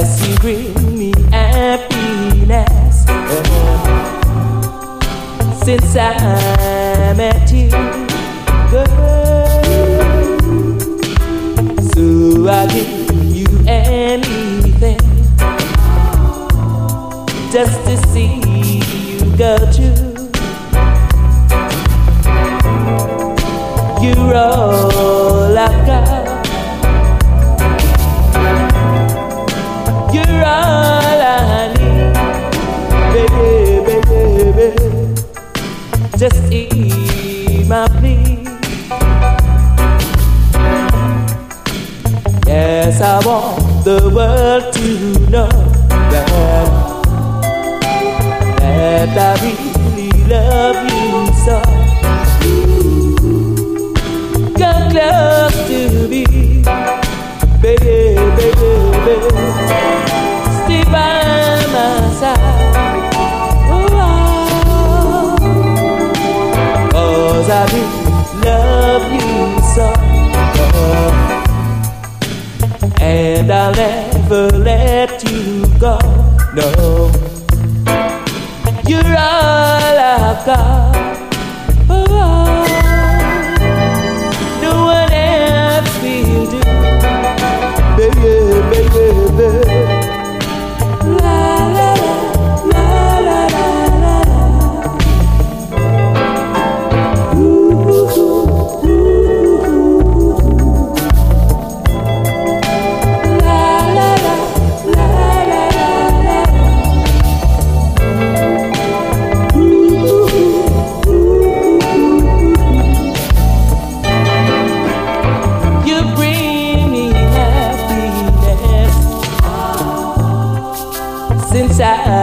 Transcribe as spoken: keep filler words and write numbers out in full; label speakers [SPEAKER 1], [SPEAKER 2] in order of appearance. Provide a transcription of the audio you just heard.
[SPEAKER 1] Yes, you bring me happiness. Since I met you, girl, so I give you anything just to see you go through. You're all I've got. You're all I need, baby, baby. Just hear my plea. Yes, I want the world to know that, that I really love you so. Come close to me, baby, baby, baby. Stay by my side. Oh, oh. 'Cause I do love you so, and I'll never let you go. No, you're all I've got. Oh, no one else will do, baby, baby, baby. La la la la la la la. Ooh, ooh, ooh, ooh. La la la la la la la. Ooh, ooh, ooh. You bring me happiness since I